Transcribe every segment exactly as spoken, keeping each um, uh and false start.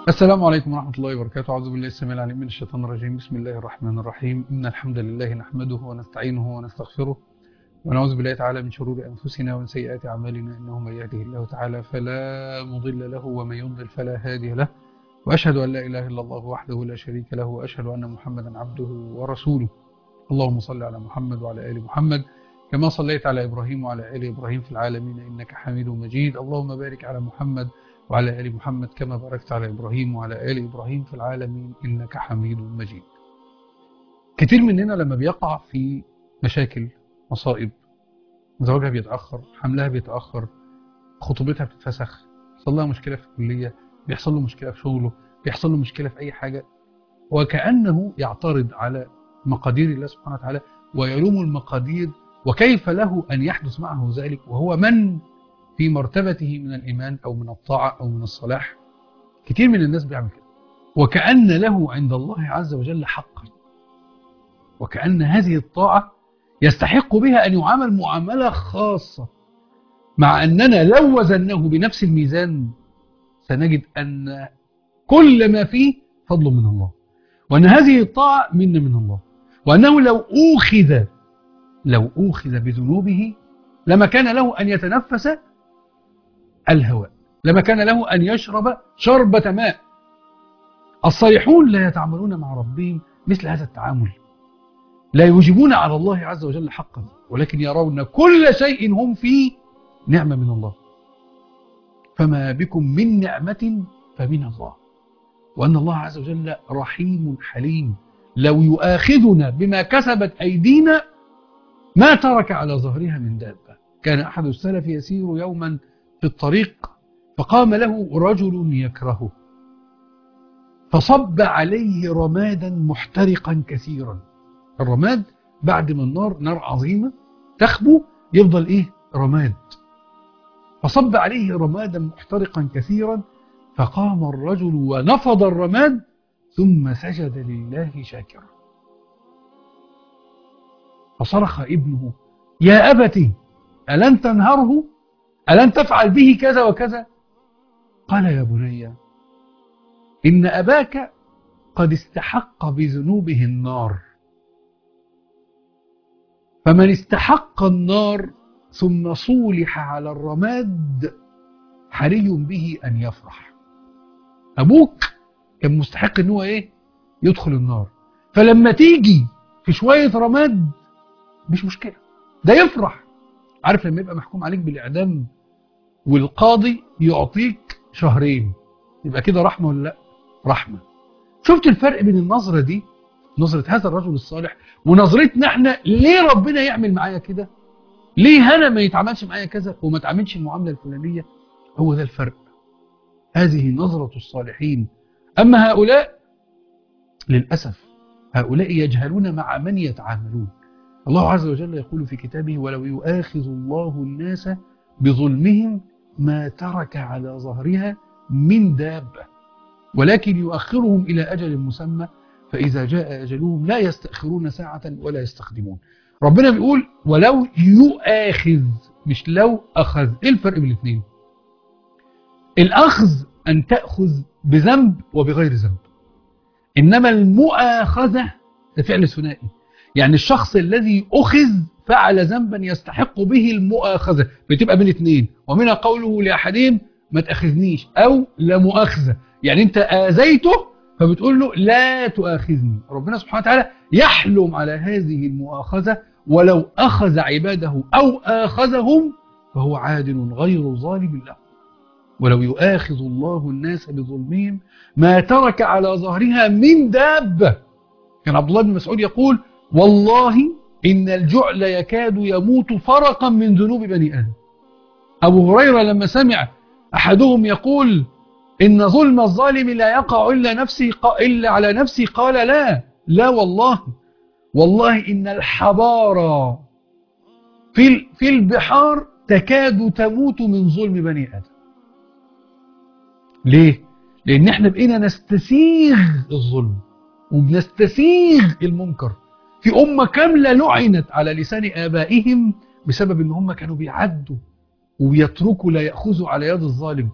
السلام عليكم ورحمة الله وبركاته. أعوذ بالله السميع العليم من الشيطان الرجيم. بسم الله الرحمن الرحيم. إن الحمد لله نحمده ونستعينه ونستغفره ونعوذ بالله تعالى من شرور أنفسنا ومن سيئات أعمالنا، إنه من يهده الله تعالى فلا مضل له ومن يضلل فلا هادي له، وأشهد أن لا إله إلا الله وحده لا شريك له، وأشهد أن محمدا عبده ورسوله. اللهم صل على محمد وعلى آل محمد كما صليت على إبراهيم وعلى آل إبراهيم في العالمين إنك حميد مجيد. اللهم بارك على محمد وعلى آل محمد كما باركت على إبراهيم وعلى آل إبراهيم في العالمين إنك حميد مجيد. كتير مننا لما بيقع في مشاكل، مصائب، زواجها بيتأخر، حملها بيتأخر، خطوبتها بتتفسخ، بيحصل لها مشكلة في الكلية، بيحصل له مشكلة في شغله، بيحصل له مشكلة في أي حاجة، وكأنه يعترض على مقادير الله سبحانه وتعالى ويلوم المقادير، وكيف له أن يحدث معه ذلك وهو من في مرتبته من الإيمان أو من الطاعة أو من الصلاح. كتير من الناس بيعمل كده، وكأن له عند الله عز وجل حقا، وكأن هذه الطاعة يستحق بها أن يعامل معاملة خاصة، مع أننا لو وزناه بنفس الميزان سنجد أن كل ما فيه فضل من الله، وأن هذه الطاعة منة من الله، وأنه لو أوخذ لو أوخذ بذنوبه لما كان له أن يتنفس الهواء، لما كان له أن يشرب شربة ماء. الصالحون لا يتعاملون مع ربهم مثل هذا التعامل، لا يوجبون على الله عز وجل حقا، ولكن يرون كل شيء هم فيه نعمة من الله. فما بكم من نعمة فمن الله، وأن الله عز وجل رحيم حليم. لو يؤاخذنا بما كسبت أيدينا ما ترك على ظهرها من دابة. كان أحد السلف يسير يوما في الطريق فقام له رجل يكرهه فصب عليه رمادا محترقا كثيرا. الرماد بعد ما النار نار عظيمة تخبو يفضل إيه؟ رماد. فصب عليه رمادا محترقا كثيرا، فقام الرجل ونفض الرماد ثم سجد لله شاكرا. فصرخ ابنه: يا أبتي ألن تنهره؟ ألن تفعل به كذا وكذا؟ قال: يا بني إن أباك قد استحق بذنوبه النار، فمن استحق النار ثم صولح على الرماد حري به أن يفرح. أبوك كان مستحق أنه إيه؟ يدخل النار، فلما تيجي في شوية رماد مش مشكلة، ده يفرح. عارف لما يبقى محكوم عليك بالإعدام والقاضي يعطيك شهرين، يبقى كده رحمة ولا لا؟ رحمة. شفت الفرق بين النظرة دي، نظرة هذا الرجل الصالح، ونظرتنا احنا؟ ليه ربنا يعمل معايا كده؟ ليه أنا ما يتعاملش معايا كذا وما تعاملش المعاملة الفلانية؟ هو ده الفرق. هذه نظرة الصالحين. أما هؤلاء للأسف هؤلاء يجهلون مع من يتعاملون. الله عز وجل يقول في كتابه: ولو يؤاخذ الله الناس بظلمهم ما ترك على ظهرها من دابة ولكن يؤخرهم إلى أجل مسمى فإذا جاء أجلهم لا يستأخرون ساعة ولا يستقدمون. ربنا بيقول ولو يؤاخذ، مش لو أخذ. إيه الفرق بين الاثنين؟ الأخذ أن تأخذ بذنب وبغير ذنب، إنما المؤاخذة ده فعل ثنائي، يعني الشخص الذي أخذ فعل ذنبا يستحق به المؤاخذة، بتبقى بين اثنين. ومنها قوله لأحدهم ما تأخذنيش، أو لا مؤاخذة، يعني أنت آذيته فبتقول له لا تؤاخذني. ربنا سبحانه وتعالى يحلم على هذه المؤاخذة، ولو أخذ عباده أو آخذهم فهو عادل غير ظالم له. ولو يؤاخذ الله الناس بظلمهم ما ترك على ظهرها من دابة. كان عبد الله بن مسعود يقول: والله إن الجعل يكاد يموت فرقا من ذنوب بني آدم. أبو هريرة لما سمع أحدهم يقول: إن ظلم الظالم لا يقع إلا, نفسي إلا على نفسي، قال: لا لا والله والله إن الحبارى في في البحار تكاد تموت من ظلم بني آدم. ليه؟ لأن احنا بقينا نستسيغ الظلم وبنستسيغ المنكر. في أمة كاملة لعنت على لسان آبائهم بسبب أن هم كانوا بيعدوا وبيتركوا لا يأخذوا على يد الظالم.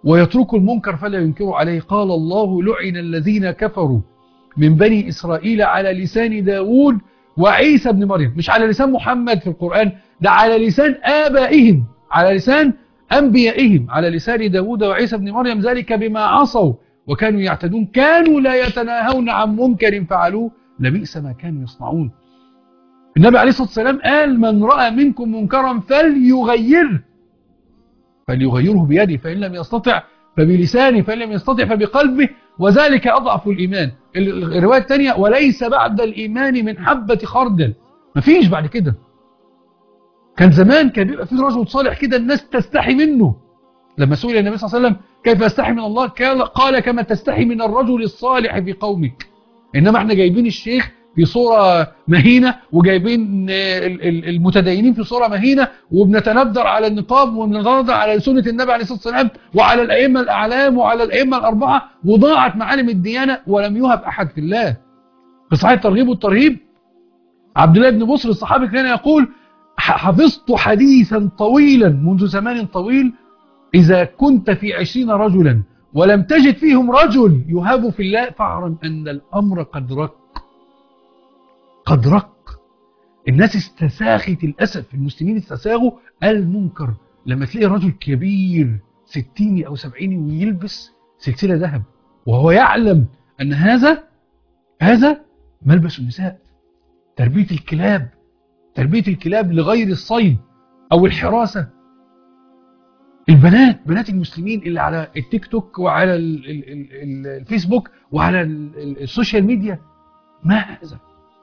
ويتركوا المنكر فلا ينكروا عليه. قال الله لعن الذين كفروا من بني إسرائيل على لسان داود وعيسى بن مريم. مش على لسان محمد في القرآن، ده على لسان آبائهم، على لسان أنبيائهم، على لسان داود وعيسى بن مريم، ذلك بما عصوا وكانوا يعتدون كانوا لا يتناهون عن منكر فعلوه لبئس ما كانوا يصنعون. النبي عليه الصلاة والسلام قال من رأى منكم منكرا فليغيره فليغيره بيده فإن لم يستطع فبلسانه فإن لم يستطع فبقلبه وذلك أضعف الإيمان. الرواية الثانية وليس بعد الإيمان من حبة خردل، مفيش بعد كده. كان زمان كان بيبقى في رجل صالح كده الناس تستحي منه. لما سئل النبي صلى الله عليه وسلم كيف استحي من الله قال كما تستحي من الرجل الصالح في قومك. إنما احنا جايبين الشيخ في صورة مهينة وجايبين المتدينين في صورة مهينة وبنتندر على النقاب وبنتندر على سنة النبي عليه الصلاة والسلام وعلى الأئمة الأعلام وعلى الأئمة الأربعة، وضاعت معالم الديانة ولم يهب أحد في الله. في صحيح الترغيب والترهيب عبد الله بن بصر الصحابي كان يقول حفظت حديثا طويلا منذ زمان طويل إذا كنت في عشرين رجلا ولم تجد فيهم رجل يهاب في الله فاعلم أن الأمر قد رق قد رق. الناس استساغت للأسف، المسلمين استساغوا المنكر. لما تلاقي رجل كبير ستيني أو سبعيني ويلبس سلسلة ذهب وهو يعلم أن هذا هذا ملبس النساء، تربية الكلاب، تربية الكلاب لغير الصيد أو الحراسة. البنات بنات المسلمين اللي على التيك توك وعلى الفيسبوك وعلى السوشيال ميديا، ما هذا؟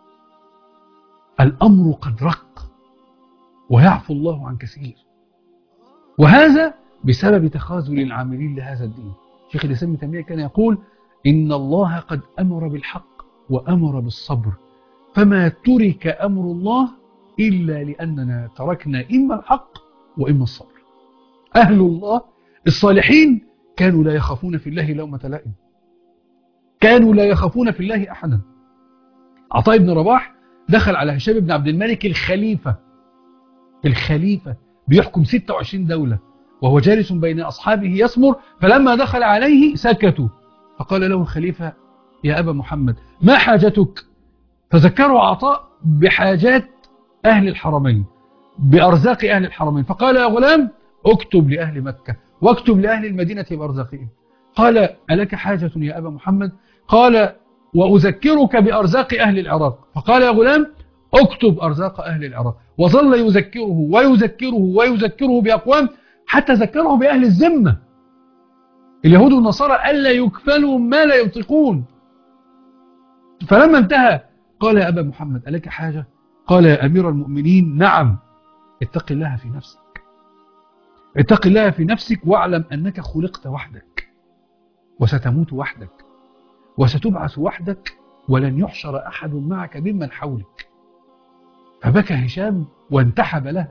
الأمر قد رق ويعفو الله عن كثير، وهذا بسبب تخاذل العاملين لهذا الدين. شيخ الإسلام ابن تيمية كان يقول إن الله قد أمر بالحق وأمر بالصبر فما ترك أمر الله إلا لأننا تركنا إما الحق وإما الصبر. أهل الله الصالحين كانوا لا يخافون في الله لومة لائم، كانوا لا يخافون في الله أحدا. عطاء بن رباح دخل على هشام بن عبد الملك الخليفة الخليفة بيحكم ستة وعشرين دولة وهو جالس بين أصحابه يسمر، فلما دخل عليه سكتوا فقال له الخليفة يا أبا محمد ما حاجتك؟ فذكروا عطاء بحاجات أهل الحرمين بأرزاق أهل الحرمين، فقال يا غلام اكتب لأهل مكة واكتب لأهل المدينة بأرزاقهم. قال ألك حاجة يا أبا محمد؟ قال وأذكرك بأرزاق أهل العراق. فقال يا غلام اكتب أرزاق أهل العراق. وظل يذكره ويذكره ويذكره بأقوام حتى ذكره بأهل الذمة اليهود والنصارى ألا يكفلوا ما لا ينطقون. فلما انتهى قال يا أبا محمد ألك حاجة؟ قال يا أمير المؤمنين نعم. اتق الله في نفسك، اتق الله في نفسك واعلم أنك خلقت وحدك وستموت وحدك وستبعث وحدك ولن يحشر أحد معك ممن حولك. فبكى هشام وانتحب لها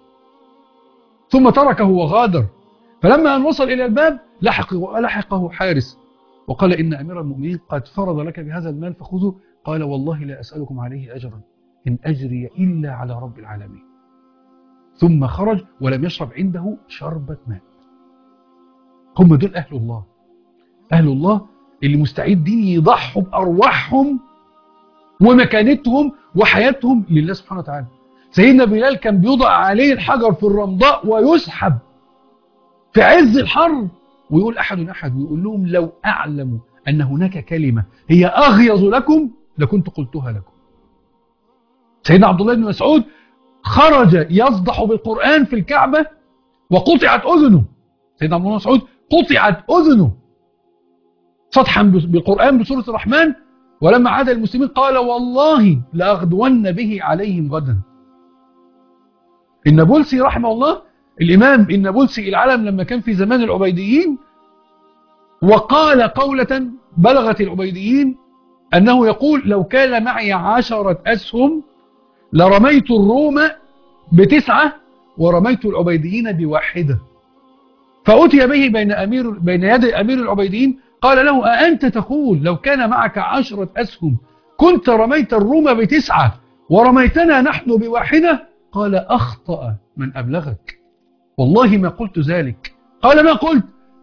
ثم تركه وغادر. فلما أن وصل إلى الباب لحقه, لحقه حارس وقال إن أمير المؤمنين قد فرض لك بهذا المال فخذه. قال والله لا أسألكم عليه أجرا إن أجري إلا على رب العالمين. ثم خرج ولم يشرب عنده شربة ماء. هم دول أهل الله، أهل الله اللي مستعدين يضحوا بأرواحهم ومكانتهم وحياتهم لله سبحانه وتعالى. سيدنا بلال كان بيوضع عليه الحجر في الرمضاء ويسحب في عز الحر ويقول أحد أحد ويقول لهم لو أعلم أن هناك كلمة هي أغيظ لكم لكنت قلتها لكم. سيدنا عبد الله بن مسعود خرج يصدح بالقرآن في الكعبة وقطعت أذنه. سيدنا عبد الله بن مسعود قطعت أذنه صدحا بالقرآن بسورة الرحمن، ولما عاد المسلمين قال والله لأغدون به عليهم غدا. النابلسي رحمه الله الإمام النابلسي العالم لما كان في زمان العبيديين وقال قولة بلغت العبيديين أنه يقول لو كان معي عشرة أسهم لرميت الروم بتسعة ورميت العبيديين بواحدة. فأتي به بين, أمير بين يدي أمير العبيديين قال له أأنت تقول لو كان معك عشرة أسهم كنت رميت الروم بتسعة ورميتنا نحن بواحدة؟ قال أخطأ من أبلغك والله ما قلت ذلك. قال ما قلت؟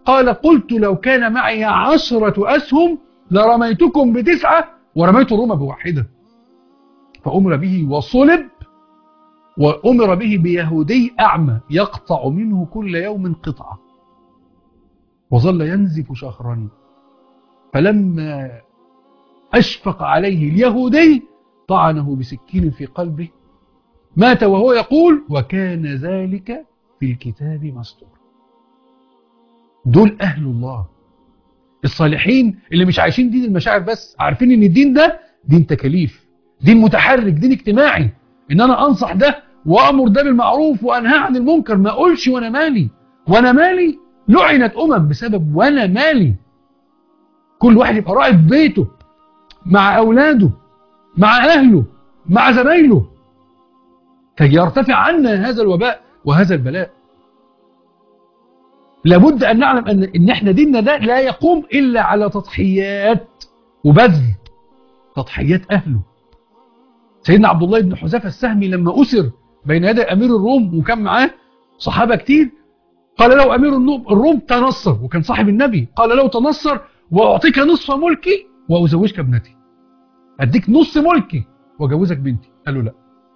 قال قلت لو كان معي عشرة أسهم لرميتكم بتسعة ورميت الروم بواحدة. فأمر به وصلب، وأمر به بيهودي أعمى يقطع منه كل يوم قطعة، وظل ينزف شهرا. فلما أشفق عليه اليهودي طعنه بسكين في قلبه، مات وهو يقول وكان ذلك في الكتاب مسطور. دول أهل الله الصالحين اللي مش عايشين دين المشاعر بس، عارفين ان الدين ده دين تكاليف، دين متحرك، دين اجتماعي، ان انا انصح ده وامر ده بالمعروف وانهى عن المنكر، ما اقولش وانا مالي. وانا مالي لعنت امم بسبب وانا مالي. كل واحد يبقى راعي في بيته، مع اولاده، مع اهله، مع زمايله، كي يرتفع عنا هذا الوباء وهذا البلاء. لابد ان نعلم ان ان احنا ديننا ده لا يقوم الا على تضحيات وبذل، تضحيات اهله. سيدنا عبد الله بن حذافه السهمي لما اسر بين يدي امير الروم وكان معاه صحابه كتير، قال له امير الروم تنصر، وكان صاحب النبي، قال له تنصر واعطيك نصف ملكي وازوجك ابنتي، اديك نص ملكي واجوزك بنتي. قال له لا.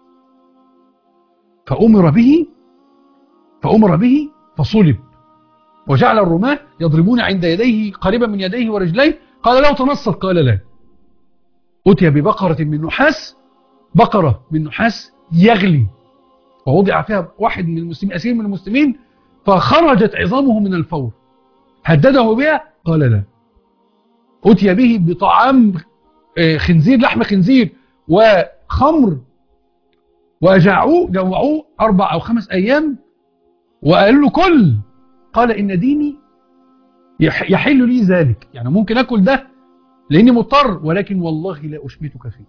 فامر به فامر به فصلب، وجعل الرماة يضربون عند يديه قريبا من يديه ورجليه. قال له تنصر، قال لا. أتي ببقرة من نحاس، بقرة من نحاس يغلي، ووضع فيها واحد من المسلمين، أسير من المسلمين، فخرجت عظامه من الفور. هدده بها، قال لا. أتي به بطعام خنزير، لحم خنزير وخمر، وجاعوه جوعوه أربع أو خمس أيام، وقالوا له كل، قال إن ديني يحل لي ذلك، يعني ممكن أكل ده لأني مضطر، ولكن والله لا أشمتك فيه.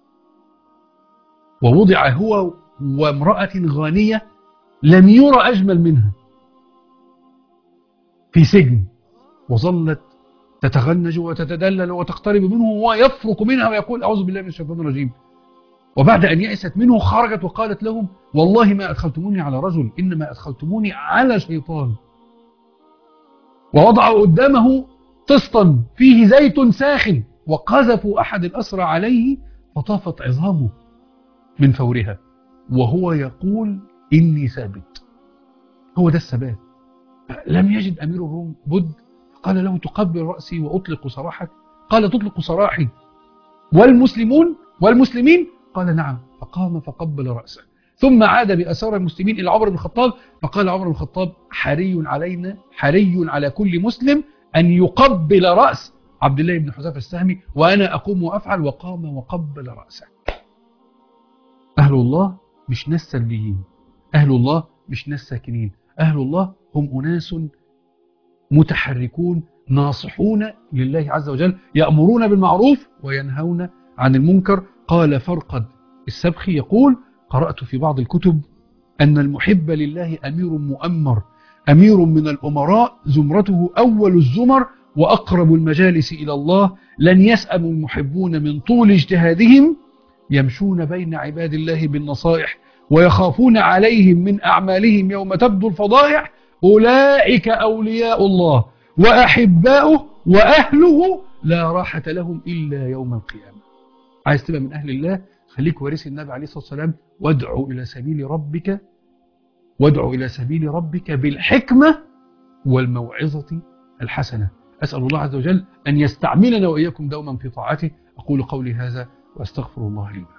ووضع هو وامرأة غانية لم يرى أجمل منها في سجن، وظلت تتغنج وتتدلل وتقترب منه وهو يفرق منها ويقول أعوذ بالله من الشيطان الرجيم. وبعد أن يأست منه خرجت وقالت لهم والله ما أدخلتموني على رجل، إنما أدخلتموني على شيطان. ووضعوا قدامه طسطا فيه زيت ساخن، وقذفوا أحد الأسرى عليه فطافت عظامه من فورها، وهو يقول إني ثابت. هو ده الثبات. لم يجد أمير الروم بد، قال له تقبل رأسي وأطلق سراحك؟ قال تطلق سراحي والمسلمون والمسلمين؟ قال نعم. فقام فقبل رأسه، ثم عاد بأسار المسلمين إلى عمر بن الخطاب، فقال عمر بن الخطاب حري علينا، حري على كل مسلم أن يقبل رأس عبد الله بن حذافة السهمي، وأنا أقوم وأفعل. وقام وقبل رأسه. أهل الله مش ناس سلبيين، أهل الله مش ناس ساكنين، أهل الله هم أناس متحركون ناصحون لله عز وجل، يأمرون بالمعروف وينهون عن المنكر. قال فرقد السبخي يقول قرأت في بعض الكتب أن المحب لله أمير مؤمر، أمير من الأمراء، زمرته أول الزمر وأقرب المجالس إلى الله، لن يسأم المحبون من طول اجتهادهم، يمشون بين عباد الله بالنصائح ويخافون عليهم من أعمالهم يوم تبدو الفضائح، أولئك أولياء الله وأحباؤه وأهله لا راحة لهم إلا يوم القيامة. عايز تبقى من أهل الله؟ خليك وارث النبي عليه الصلاة والسلام، وادعو إلى سبيل ربك وادعو إلى سبيل ربك بالحكمة والموعظة الحسنة. أسأل الله عز وجل أن يستعملنا وإياكم دوما في طاعته. أقول قولي هذا وأستغفر الله لي.